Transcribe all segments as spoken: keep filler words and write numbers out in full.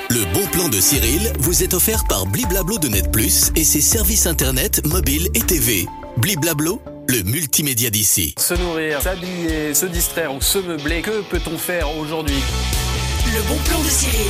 Le bon plan de Cyril vous est offert par Bliblablo de Net Plus et ses services internet, mobile et T V. Bliblablo, le multimédia d'ici. Se nourrir, s'habiller, se distraire ou se meubler, que peut-on faire aujourd'hui? Le bon plan de Cyril.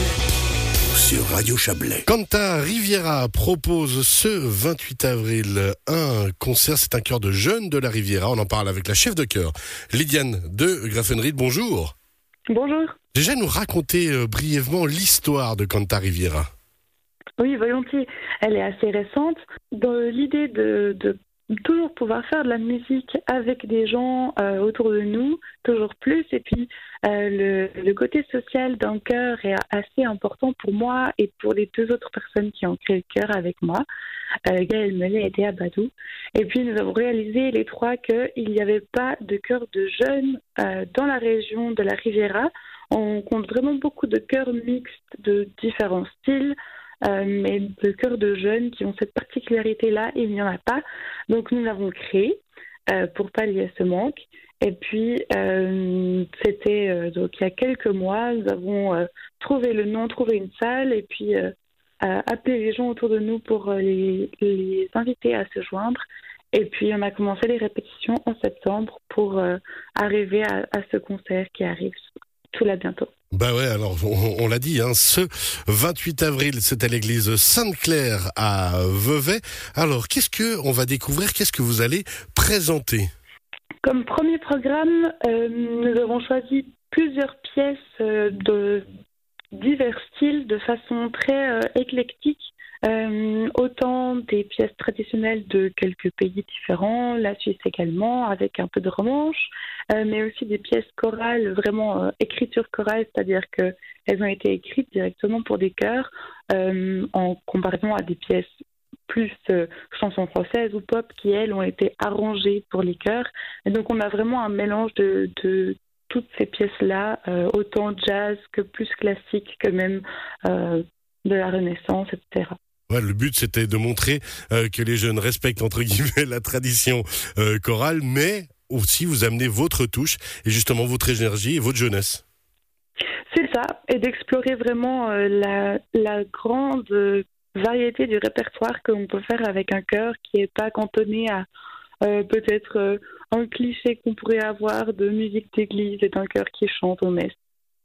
Sur Radio Chablais. Canta Riviera propose ce vingt-huit avril un concert, c'est un chœur de jeunes de la Riviera. On en parle avec la chef de chœur, Lydiane de Graffenried. Bonjour. Bonjour. Déjà nous raconter euh, brièvement l'histoire de Canta Riviera. Oui, volontiers. Elle est assez récente. Dans l'idée de, de toujours pouvoir faire de la musique avec des gens euh, autour de nous, toujours plus. Et puis, euh, le, le côté social d'un chœur est assez important pour moi et pour les deux autres personnes qui ont créé le chœur avec moi, euh, Gaël Mellet et Théa Badou. Et puis, nous avons réalisé les trois qu'il n'y avait pas de chœur de jeunes euh, dans la région de la Riviera. On compte vraiment beaucoup de chœurs mixtes de différents styles, euh, mais de chœurs de jeunes qui ont cette particularité-là, il n'y en a pas. Donc nous l'avons créé euh, pour pallier ce manque. Et puis, euh, c'était euh, donc il y a quelques mois, nous avons euh, trouvé le nom, trouvé une salle, et puis euh, euh, appelé les gens autour de nous pour euh, les, les inviter à se joindre. Et puis on a commencé les répétitions en septembre pour euh, arriver à, à ce concert qui arrive tout là bientôt. Bah ouais, alors on, on l'a dit, hein, ce vingt-huit avril, c'est à l'église Sainte-Claire à Vevey. Alors qu'est-ce que on va découvrir, qu'est-ce que vous allez présenter? Comme premier programme, euh, nous avons choisi plusieurs pièces euh, de divers styles de façon très euh, éclectique. Euh, autant des pièces traditionnelles de quelques pays différents, la Suisse également, avec un peu de romanche, euh, mais aussi des pièces chorales, vraiment euh, écriture chorale, c'est-à-dire qu'elles ont été écrites directement pour des chœurs, euh, en comparaison à des pièces plus euh, chansons françaises ou pop qui, elles, ont été arrangées pour les chœurs. Et donc on a vraiment un mélange de... de toutes ces pièces-là, euh, autant jazz que plus classique, que même euh, de la Renaissance, et cetera. Ouais, le but, c'était de montrer euh, que les jeunes respectent, entre guillemets, la tradition euh, chorale, mais aussi vous amenez votre touche et justement votre énergie et votre jeunesse. C'est ça, et d'explorer vraiment euh, la, la grande euh, variété du répertoire qu'on peut faire avec un chœur qui n'est pas cantonné à euh, peut-être euh, un cliché qu'on pourrait avoir de musique d'église et d'un chœur qui chante au messe.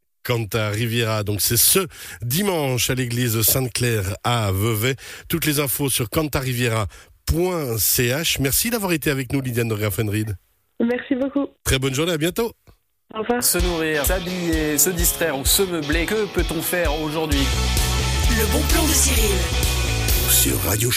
Canta Riviera, donc c'est ce dimanche à l'église Sainte-Claire à Vevey. Toutes les infos sur canta riviera point c h. Merci d'avoir été avec nous, Lydiane de Graffenried. Merci beaucoup. Très bonne journée, à bientôt. Au revoir. Se nourrir, s'habiller, se distraire ou se meubler, que peut-on faire aujourd'hui? Le bon plan de Cyril. Sur Radio